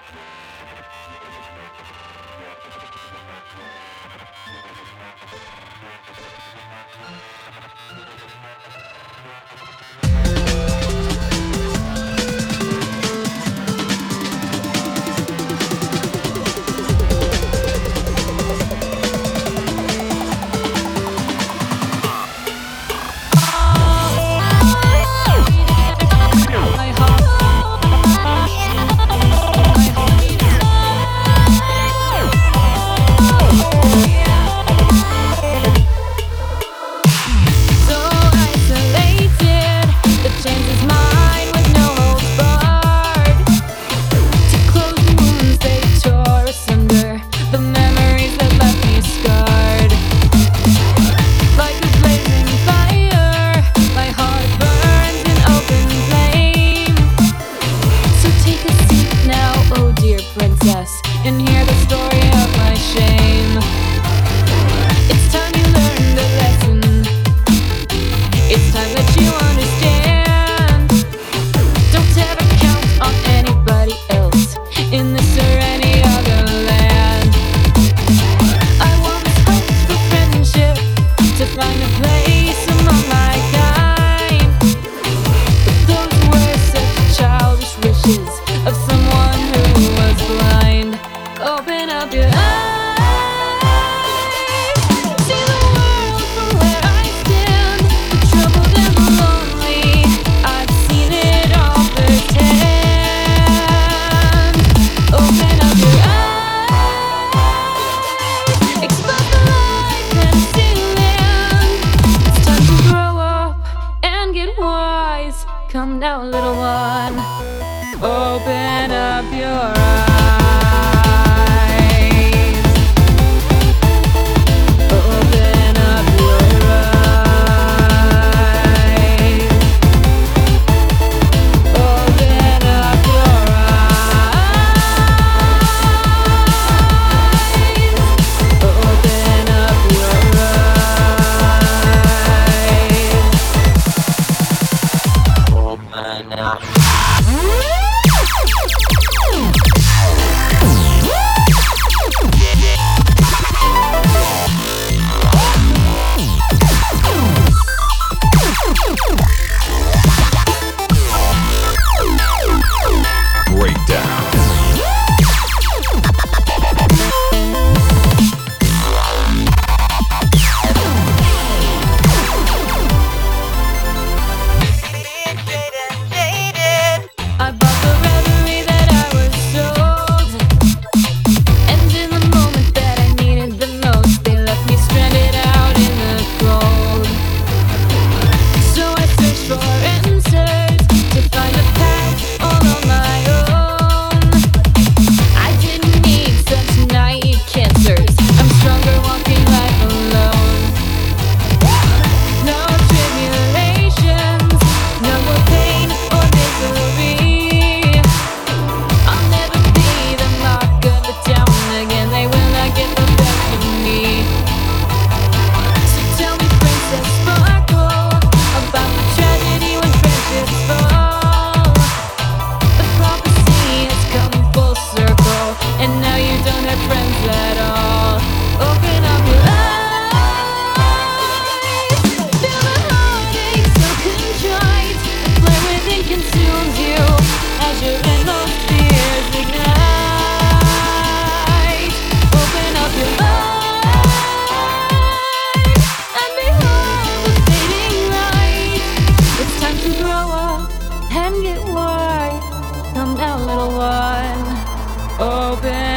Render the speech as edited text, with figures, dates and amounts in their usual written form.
And hear the story of my shame. It's time you learn the lesson. It's time that you understand. Don't ever count on anybody else in this or any other land. I once hoped for friendship, to find a place among my kind, but those were such childish wishes of someone who was blind. Open up your eyes, see the world from where I stand. The troubled and the lonely, I've seen it all firsthand. Open up your eyes, expose the light and see land. It's time to grow up and get wise. Come now, little one, open up your eyes. And get wide. Come down, little one, open